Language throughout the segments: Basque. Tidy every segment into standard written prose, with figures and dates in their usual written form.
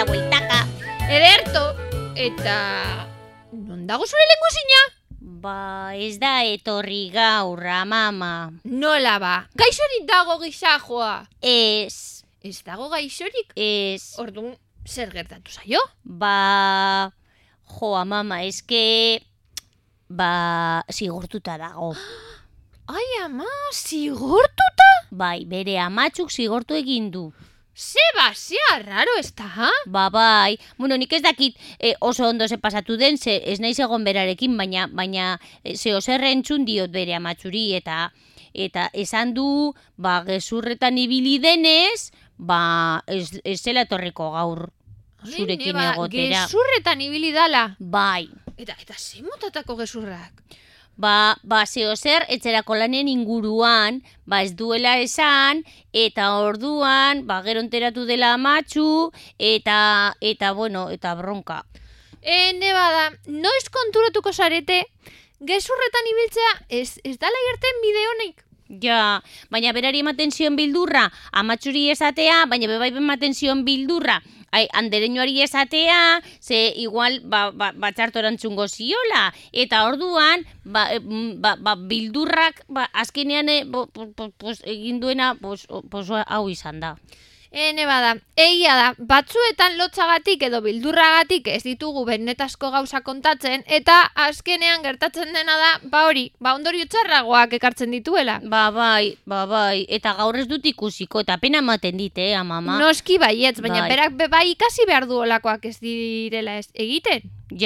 bueltaka. Ederto, eta... non dago zure lenguzina? Ba, ez da etorri gaur, amama. Nola ba, gaixorik dago gizajoa. Ez. Ez dago gaixorik? Ez. Orduan, zer gertatu zaio? Ba, amama, eske... Ba, zigortuta dago. Ai, ama, zigortuta? Bai, bere amatxuk zigortu egin du. Zeba, zea raro ez da, ha? Ba, bai. Bueno, nik ez dakit oso ondo ze pasatu den, ze ez naiz egon berarekin, baina ze oserre entzun diot bere amatxuri, eta esan du, ba, gezurretan ibili denez, ba, ez zela etorriko gaur zurekin egotera. Gezurretan ibili dala? Bai. Eta ze motatako gezurrak? Ba, zeo zer, etxerako lanen inguruan, ba ez duela esan, eta orduan, ba gero enteratu dela amatxu, eta bronka. Ne bada, noiz konturatuko zarete, gezurretan ibiltzea ez dala gerten bide honek? Ja, baina berari ematen zion bildurra, amatxuri esatea, baina bebai ematen zion bildurra, andereñoari esatea, ze igual txarto erantzungo ziola, eta orduan, bildurrak, azkenean egin duena, hau izan da. Ne bada, egia da, batzuetan lotzagatik edo bildurragatik ez ditugu benetazko gauza kontatzen, eta azkenean gertatzen dena da, ondorio txarragoak ekartzen dituela. Ba bai, eta gaur ez dut ikusiko, eta pena ematen dit, amama. Noski baietz, baina berak bai ikasi behar du olakoak ez direla ez egiten.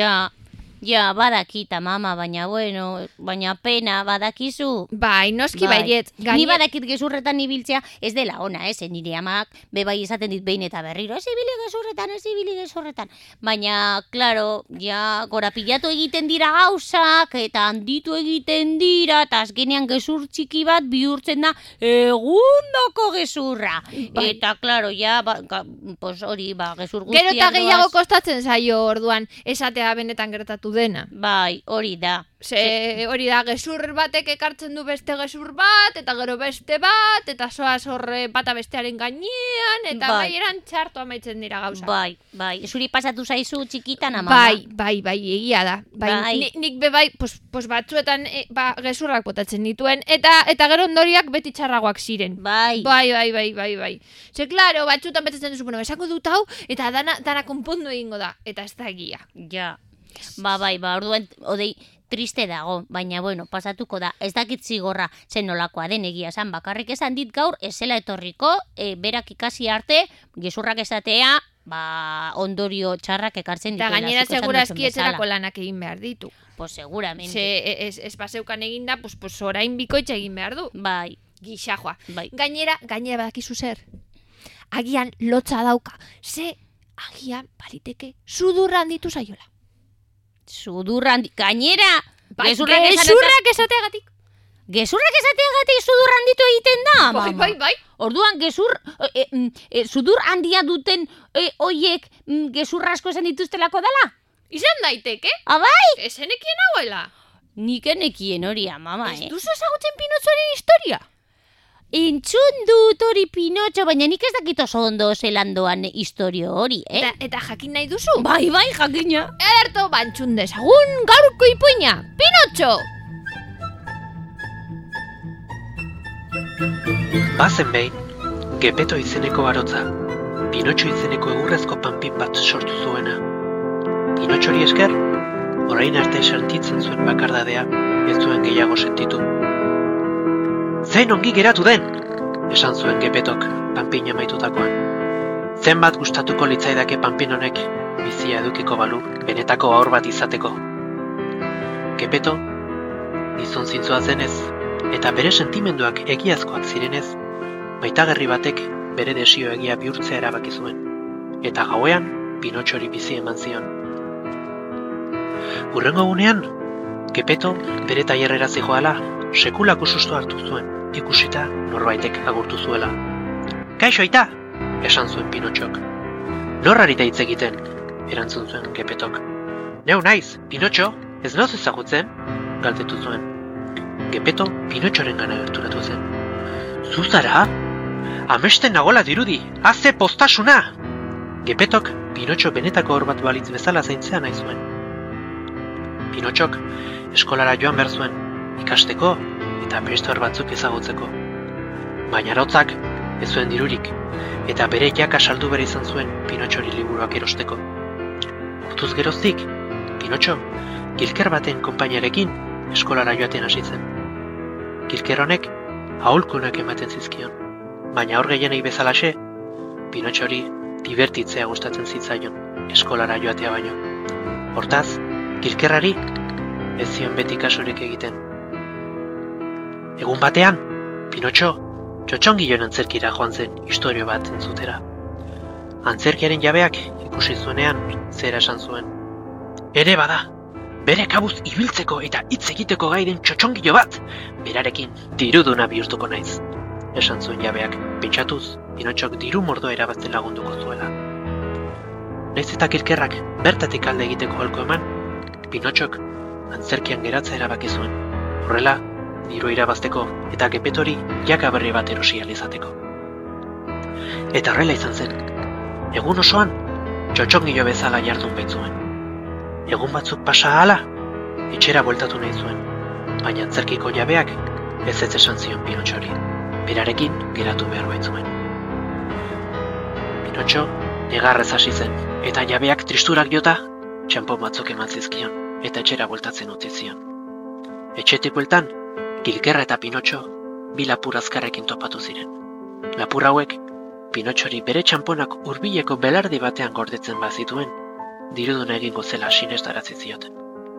Ja, badakit, amama, baina pena badakizu. Bai, noski baietz. Ni badakit gezurretan ibiltzea ez dela ona, nire amak bebai esaten dit behin eta berriro, ez ibili gezurretan. Baina, klaro, ja, gorapilatu egiten dira gauzak, eta handitu egiten dira, eta azkenean gezur txiki bat bihurtzen da egundoko gezurra. Eta, klaro, ja, hori, gezur guztiak gero eta gehiago kostatzen zaio orduan, esatea benetan gertatu dena. Bai, hori da. Hori da, gezur batek ekartzen du beste gezur bat, eta gero beste bat, eta zoaz horre bata bestearen gainean, eta baieran txarto amaitzen dira gauza. Bai, zuri pasatu zaizu txikitan, amama? Bai, egia da. Nik bebai, batzuetan gezurrak botatzen dituen, eta gero ondoriak beti txarragoak ziren. Bai. Ze, klaro, batzuetan betetzen duzu, esango dut hau, eta dana konpondu egingo da, eta ez da egia. Ja. Orduan, odei, triste dago, baina, pasatuko da. Ez dakit zigorra zen nolakoa den egia esan, bakarrik esan dit gaur, ez zela etorriko, berak ikasi arte, gezurrak esatea, ondorio txarrak ekartzen dituela. Eta gainera segurazki etxerako lanak egin behar ditu. Pues seguramente. Ez baseukan eginda, orain bikoitza egin behar du. Bai. Gixajoa. Gainera badakizu zer. Agian lotza dauka. Agian baliteke sudurra handitu zaiola. Gainera, gezurrak esateagatik. Gezurrak esateagatik sudur handitu egiten da, mama. Bai. Orduan, sudur handia duten oiek gezurra asko esan dituztelako dela? Izan daiteke? Bai? Esenekien hauela? Nik enekien hori, mama, Ez duzu ezagutzen Pinotxoren historia? Entzun dut hori Pinotxo, baina nik ez dakit oso ondo zelandoan historio hori, Eta jakin nahi duzu? Bai, jakina. Ederto, bantxun dezagun gaurko ipuina, Pinotxo! Bazen behin, Gepeto izeneko barotza, Pinotxo izeneko egurrezko panpin bat sortu zuena. Pinotxori esker, orain arte sentitzen zuen bakardadea, ez zuen gehiago sentitu. Zein ongi geratu den, esan zuen Gepetok panpin amaitutakoan. Zenbat gustatuko litzaidake panpin honek bizia edukiko balu benetako haur bat izateko. Gepeto, gizon zintzoa zenez, eta bere sentimenduak egiazkoak zirenez, maitagarri batek bere desio egia bihurtzea erabaki zuen, eta gauean Pinotxori bizi eman zion. Hurrengo egunean, Gepeto bere tailerrera zihoala, sekulako susto hartu zuen, ikusita norbaitek agurtu zuela. Kaixo aita, esan zuen Pinotxok. Norrarita hitz egiten, erantzun zuen Gepetok. Neu naiz, Pinotxo, ez noz ezagutzen? Galdetu zuen. Gepeto Pinotxoren gana gerturatu zen. Zuzara? Amesten nagola dirudi, haze postasuna! Gepetok Pinotxo benetako hor bat balitz bezala zaintzea nahi zuen. Pinotxok eskolara joan behar zuen, ikasteko eta beste hor batzuk ezagutzeko. Baina arautzak ez zuen dirurik, eta bere jaka saldu bere izan zuen Pinotxori liburuak erosteko. Orduz geroztik, Pinotxo kilker baten konpainiarekin eskolara joaten hasi zen. Kilker honek aholkunak ematen zizkion, baina hor gehienei bezalaxe, Pinotxori divertitzea gustatzen zitzaion, eskolara joatea baino. Hortaz, kilkerrari ez zion beti kasurik egiten. Egun batean, Pinotxo txotxongiloen antzerkira joan zen istorio bat entzutera. Antzerkiaren jabeak ikusi zuenean zera esan zuen. Ere bada, bere kabuz ibiltzeko eta hitz egiteko gai den txotxongilo bat, berarekin diruduna bihurtuko naiz. Esan zuen jabeak, pentsatuz, Pinotxok diru mordoa erabazten lagunduko zuela. Naiz eta kilkerrak bertatik alde egiteko aholku eman, Pinotxok antzerkian geratzea erabaki zuen. Horrela, diru irabazteko eta Gepetori jaka berri bat erosi ahal izateko. Eta horrela izan zen. Egun osoan, txotxongilo bezala jardun baitzuen. Egun batzuk pasa ahala, etxera bueltatu nahi zuen, baina antzerkiko jabeak ez esan zion Pinotxori. Berarekin geratu behar baitzuen. Pinotxo negarrez hasi zen, eta jabeak tristurak jota, txanpon batzuk eman zizkion, eta etxera bueltatzen utzi zion. Etxetik bueltan, Kilkerra eta Pinotxo bi lapur azkarrekin topatu ziren. Lapur hauek, Pinotxori bere txanponak hurbileko belardi batean gordetzen bazituen, diruduna egingo zela sinestaratzi zioten.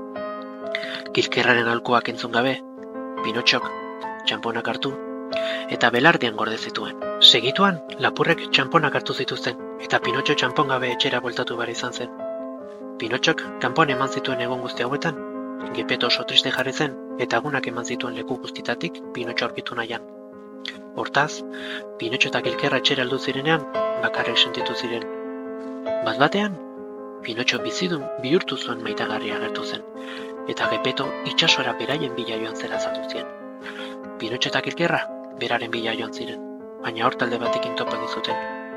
Kilkerraren aholkuak entzun gabe, Pinotxok txanponak hartu, eta belardian gorde zituen. Segituan, lapurrek txanponak hartu zituzten, eta Pinotxo txanpon gabe etxera bueltatu behar izan zen. Pinotxok kanpon eman zituen egun guzti hauetan, Gepeto oso triste jarri zen, eta agunak eman zituen leku guztitatik Pinotxo aurkitu nahian. Hortaz, Pinotxo eta Kilkerra etxera heldu zirenean, bakarrik sentitu ziren. Bat-batean, Pinotxo bizidun bihurtu zuen maitagarria agertu zen, eta Gepeto itsasora beraien bila joan zela azaldu zien. Pinotxo eta Kilkerra beraren bila joan ziren, baina hor talde batekin topa egin zuten.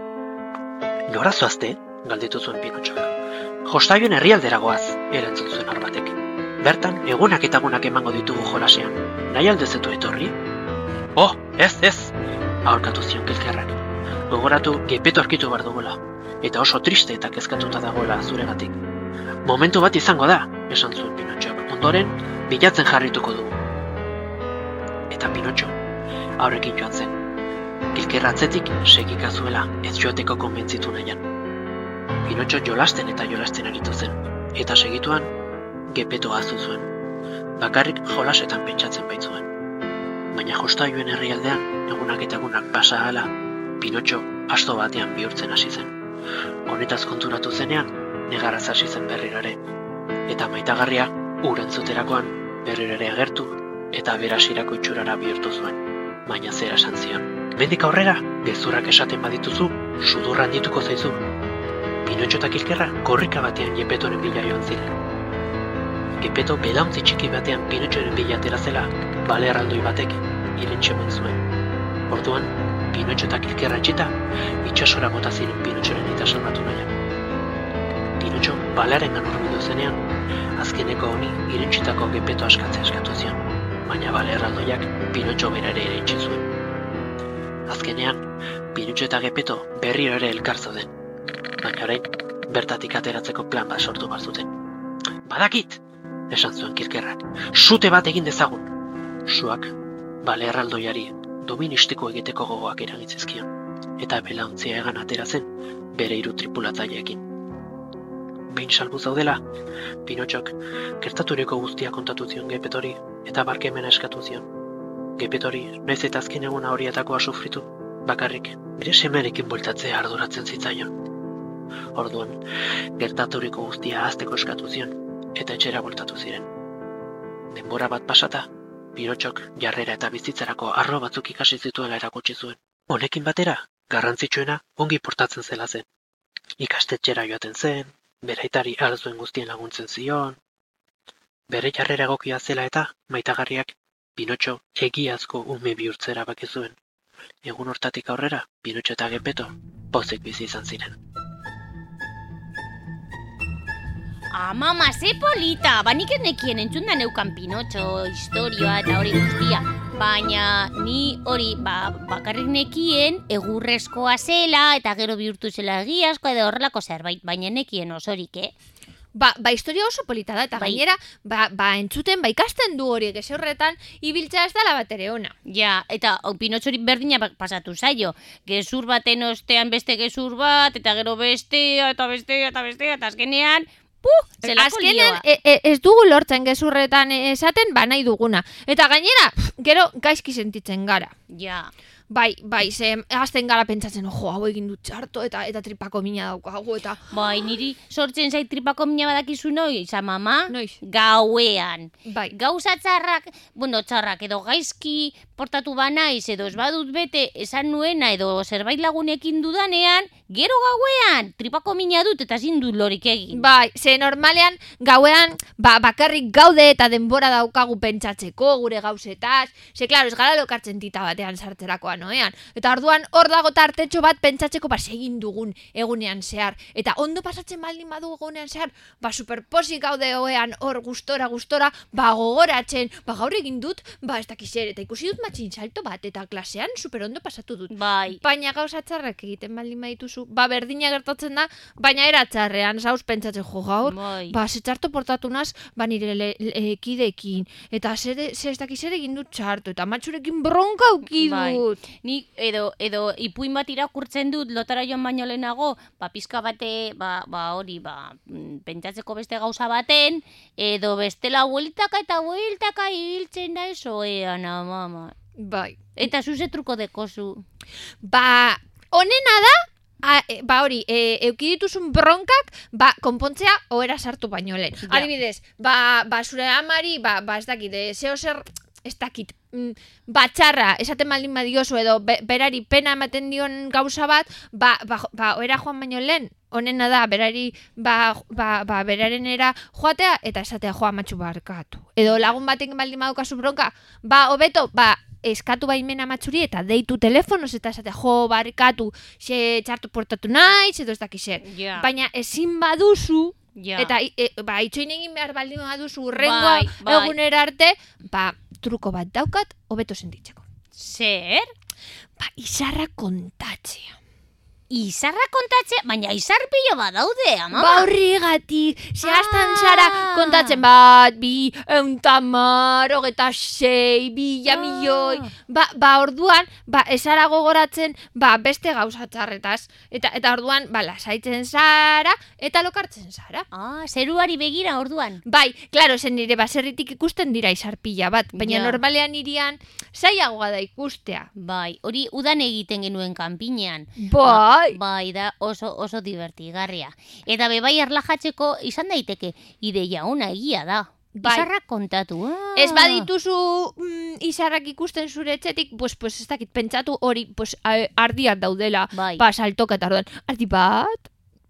Nora zoazte? Galdetu zuen Pinotxok. Jostaioen herrialdera goaz, erantzun zuen hor batek. Bertan, egunak eta egunak emango ditugu jolasean. Nahi aldezetu etorri? Oh, ez! Aholkatu zion Kilkerrak. Gogoratu Gepeto aurkitu behar dugula, eta oso triste eta kezkatuta dagoela zuregatik. Momentu bat izango da, esan zuen Pinotxok. Ondoren, bilatzen jarrituko dugu. Eta Pinotxo aurrekin joan zen. Kilkerra atzetik segika zuela ez joateko konbentzitu nahian. Pinotxo jolasten eta jolasten aritu zen, eta segituan Gepeto ahaztu zuen. Bakarrik jolasetan pentsatzen baitzuen. Baina jostaioen herrialdean, egunak eta egunak pasa ahala, Pinotxo asto batean bihurtzen hasi zen. Honetaz konturatu zenean, negarraz hasi zen berrirare. Eta maitagarria, urantzuterakoan, berrirare agertu, eta berasirako itxurara bihurtu zuen. Baina zera esan zion. Mendik aurrera, gezurrak esaten badituzu, sudurran dituko zaizu. Pinotxo eta Kilkerra korrika batean Gepetoren bila joan ziren. Gepeto belauntzi txiki batean Pinotxoren bila atera zela, bale erraldoi batek irentxe eman zuen. Orduan, Pinotxo eta Kilkerra etxita, itsasora bota ziren Pinotxoren eta salbatu nahian. Pinotxo balearengan hurbildu zenean, azkeneko honi irentxitako Gepeto askatzea eskatu zion, baina bale erraldoiak Pinotxo bera ere irentxe zuen. Azkenean, Pinotxo eta Gepeto berriro ere elkar zauden, baina orain bertatik ateratzeko plan bat sortu behar zuten. Badakit, esan zuen Kilkerrak, sute bat egin dezagun. Suak bale erraldoiari doministiko egiteko gogoak eragitzizkion, eta belaontzia egan atera zen bere 3 tripulatzaileekin. Behin salbu zaudela, Pinotxok gertaturiko guztia kontatu zion Gepetori eta barkemena eskatu zion. Gepetori, naiz eta azken eguna horietakoa sufritu, bakarrik bere semearekin bueltatzea arduratzen zitzaion. Orduan, gertaturiko guztia ahazteko eskatu zion, eta etxera bueltatu ziren. Denbora bat pasata, Pinotxok jarrera eta bizitzarako arlo batzuk ikasi zituela erakutsi zuen. Honekin batera, garrantzitsuena ongi portatzen zela zen. Ikastetxera joaten zen, bere aitari ahal zuen guztien laguntzen zion. Bere jarrera egokia zela eta maitagarriak Pinotxo egiazko ume bihurtzera baki zuen. Egun hortatik aurrera, Pinotxo eta Gepeto pozik bizi izan ziren. Mama, ze polita! Nik ez nekien entzun da neukan Pinotxo, historioa eta hori guztia. Baina ni hori bakarrik nekien egurrezkoa zela eta gero bihurtu zela egiazkoa edo horrelako zerbait, baina nekien osorik, Ba, historia oso polita da, eta gainera, entzuten, ikasten du hori, gese horretan, ibiltzea ez dela bat ere ona. Ja, eta Pinotxori berdina pasatu zaio. Gezur baten ostean beste gezur bat, eta gero bestea, eta azkenean, azkenean ez dugu lortzen gezurretan esaten, nahi duguna. Eta gainera, gero gaizki sentitzen gara. Ja. Bai, ze azten gara pentsatzen, hau egin dut txarto, eta tripako mina daukagu, eta... Bai, niri sortzen zait tripako mina badakizu noiz, mama? Noiz. Gauean. Bai. Gauza txarrak edo gaizki portatu banaiz, edo ez badut bete esan nuena, edo zerbait lagunekin dudanean, gero gauean, tripako mina dut, eta ezin dut lorik egin. Bai, ze normalean, gauean, bakarrik gaude eta denbora daukagu pentsatzeko, gure gauzetaz, ze, klaro, ez gara lokartzen tita batean sartzerakoan, noean. Eta orduan hor dago tartetxo bat pentsatzeko egin dugun egunean zehar. Eta ondo pasatzen baldin badu egunean zehar, superposik gaude oean hor gustora, gogoratzen, gaur egin dut, ez dakizer, eta ikusi dut matxin salto bat, eta klasean superondo pasatu dut. Bai. Baina gauza txarrak egiten baldin badituzu, berdina gertatzen da, baina era txarrean, zauz pentsatzen gaur, ze txarto portatu naz, nire kidekin, eta ez dakizer egin dut txarto, eta matxurekin bronka aukidut. Nik edo ipuin bat irakurtzen dut lotara joan baino lehenago, pizka bate, hori, pentsatzeko beste gauza baten, edo bestela bueltaka ibiltzen da esoean, mama. Bai. Eta zuze truko dekozu. Honena da, hori, eukidituzun bronkak, konpontzea ohera sartu baino lehen. Ja. Adibidez, zure amari, ez dakit, zeo zer, ez dakit, batxarra, esaten baldin badiozu edo berari pena ematen dion gauza bat, ohera joan baino lehen, honena da, berari, berarenera joatea, eta esatea joa matxu barkatu. Edo lagun batek baldin badukazu bronka, hobeto, eskatu baimena matxuri eta deitu telefonoz eta esatea barkatu, xe txartu portatu naiz, edo ez dakizer. Yeah. Baina ezin baduzu, eta itxoin egin behar baldin baduzu, urrengoa egunera arte, truko bat daukat, hobeto sentitzeko. Zer? Izarra kontatzea. Izarra kontatzea? Baina izar pilo bat daude, ama? Horrigatik, zehaztan zara kontatzen 1, 2, 110, 26, 2 milioi. Orduan, ezara gogoratzen, beste gauza txarretaz. Eta orduan, lasaitzen zara, eta lokartzen zara. Zeruari begira orduan. Bai, klaro, zen nire baserritik ikusten dira izar pila bat, baina normalean irian zailagoa da ikustea. Bai, hori udan egiten genuen kanpinean. Bai, da oso divertigarria. Eta bebai erlajatzeko izan daiteke ideia ona egia da. Izarrak kontatu. Ez badituzu izarrak ikusten zure etxetik, ez dakit pentsatu hori ardiak daudela. Saltoka eta orduan. Ardi bat,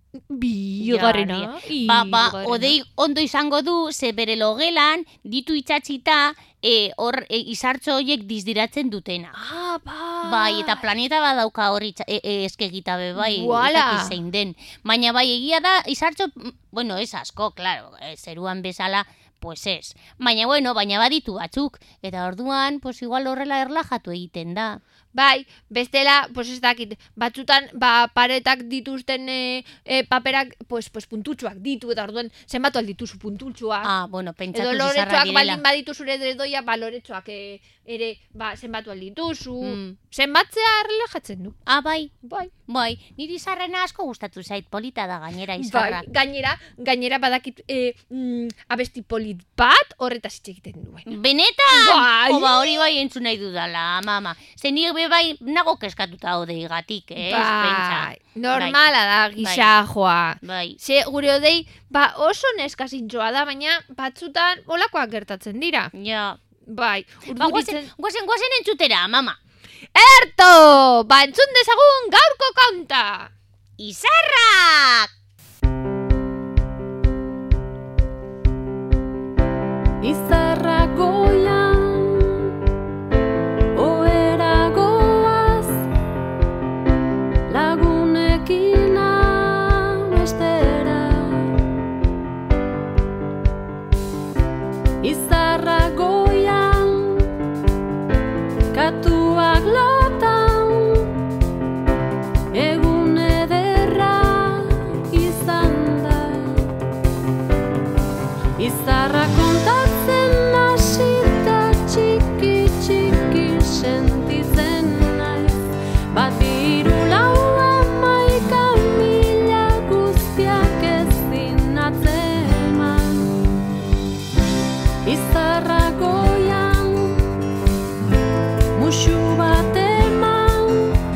bigarrena. Odei ondo izango du, ze bere logelan, ditu itxatxita, hor izartxo horiek dizdiratzen dutena. Bai, eta planeta badauka hori eskegita bai, ez zein den. Baina egia da, izartxo, ez asko, klaro, zeruan bezala, ez. Baina baditu batzuk, eta orduan, igual horrela erlajatu egiten da. Bai, bestela, ez dakit, batzutan, paretak dituzten paperak, puntutxoak ditu, eta orduan, zenbatu aldituzu puntutxoak. Pentsatu edo loretxoak baldin baditu zure dedoia, loretxoak ere, zenbatu aldituzu. Zenbatzea relajatzen du. Bai, niri izarrena asko gustatu zait, polita da gainera izarra. Gainera badakit abesti polit bat, horretaz hitz egiten duen. Benetan? Hori bai entzun nahi dudala, mama. Zenir bai nago keskatuta odeigatik, normala da gizajoa. Bai. Ze gure odei, oso neskazintxoa da, baina batzutan olakoak gertatzen dira. Ja. Bai. Guazen entzutera, mama. Erto! Entzun dezagun gaurko kanta! Izarrak! Izarrak goian ohera goaz lagunekin amestera Izarra kontatzen hasita txiki txiki sentitzen naiz. Bat hiru lau hamaika mila guztiak ezin atzeman. Izarra goian musu bat eman,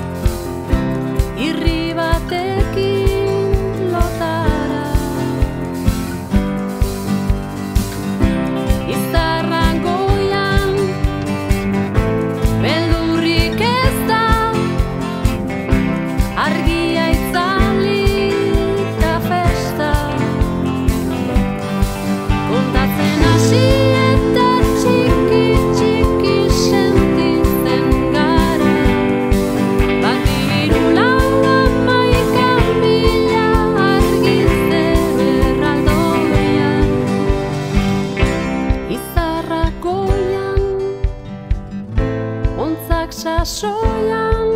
irri batekin lotara. Izarra goian beldurrik ez da, argia itzali eta festa. Kontatzen hasi eta txiki txiki sentitzen gara. Bat hiru lau hamaika mila argizte berraldoian. Izarra goian, ontzak sasoian,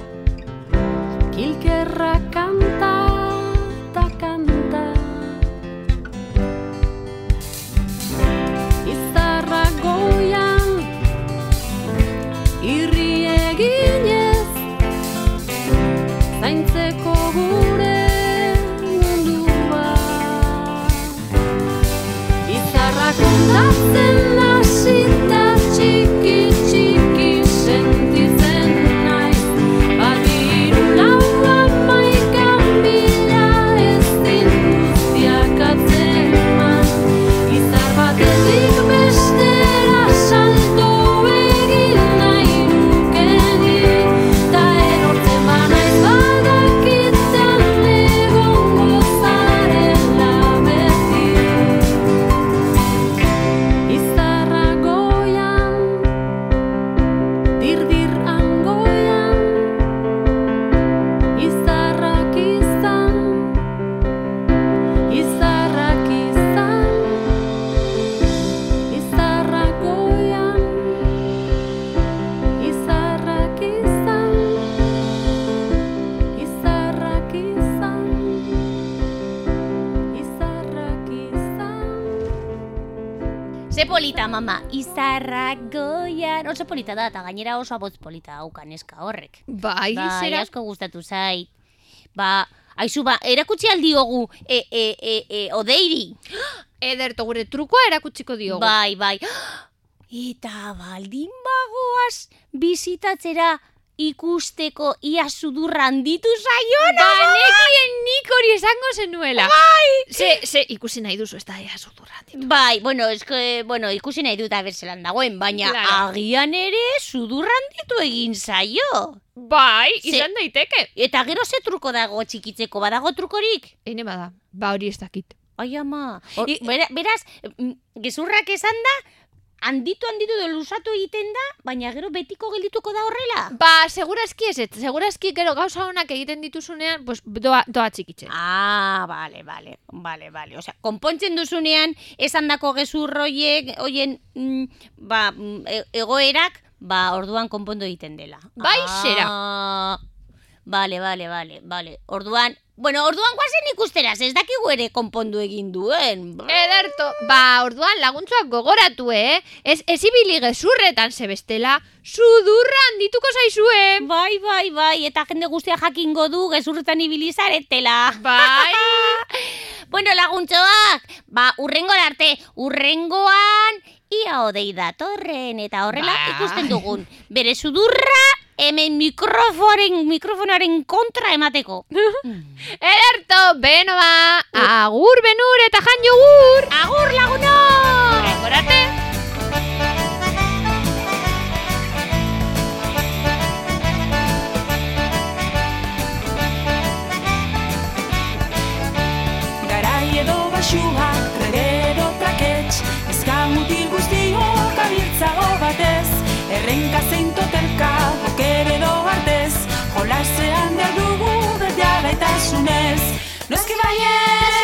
kilkerra kanta ta kanta. Izarra goian, irri eginez, zaintzeko gure mundua. Izarra kontatzen hasita txiki txiki sentitzen naiz. Bat hiru lau hamaika mila ezin guztiak atzeman. Izar batetik bestera salto egin nahi nuke ni, ta erortzen banaiz badakitan egongo zarela beti. Izarra goian, dirdir angoian, izarrak izan, izarrak izan. Izarra goian, izarrak izan, izarrak izan, izarrak izan. Ze polita, mama, izarrak goian. Oso polita da, eta gainera oso abotz polita daukan eska horrek. Bai, Bai, zera. asko gustatu zait. Aizu, erakutsi aldiogu Odeiri. Ederto, gure trukoa erakutsiko diogu. Bai. Eta baldin bagoaz bizitatzera ikusteko ia sudurra handitu zaiona. Banekien nik hori esango zenuela. Bai! Ze ikusi nahi duzu, ez da ea sudurra handitu. Bai, ikusi nahi dut abertzelan dagoen, baina Claro. agian ere sudurra handitu egin zaio. Bai, izan daiteke. Eta gero ze truko dago txikitzeko, badago trukorik? Eine bada, ba hori ez dakit. Ai ama, beraz, gezurrak esan da, handitu edo lusatu egiten da, baina gero betiko geldituko da horrela? Ba, segurazki ez, segurazki gero gauza honak egiten dituzunean, pues doa txikitzen. Ah, vale. Osea, konpontzen duzunean, esandako gezurroiek, oien, egoerak, orduan konpondu egiten dela. Bai, zera. Vale. Orduan guazen ikusteraz, ez dakigu ere konpondu egin duen. Ederto, orduan laguntzuak gogoratu, Ez ibili gezurretan zebestela, sudurra handituko zaizue. Bai, eta jende guztia jakingo du gezurretan ibili zaretela. Bai. Bueno, laguntzoak, urrengora arte, urrengoan ia Odei datorren, eta horrela ikusten dugun. Bere sudurra hemen mikrofonaren kontra emateko. Ederto, beno agur benur eta jan jogur. Agur lagunok! Urrengora arte. Garai edo basua, regero trakets, ezkamutil guztiok abiltzago batez, errenka zein totelka, bokeredo artez, jolasean behar dugu beti alaitasunez. Noski baiez!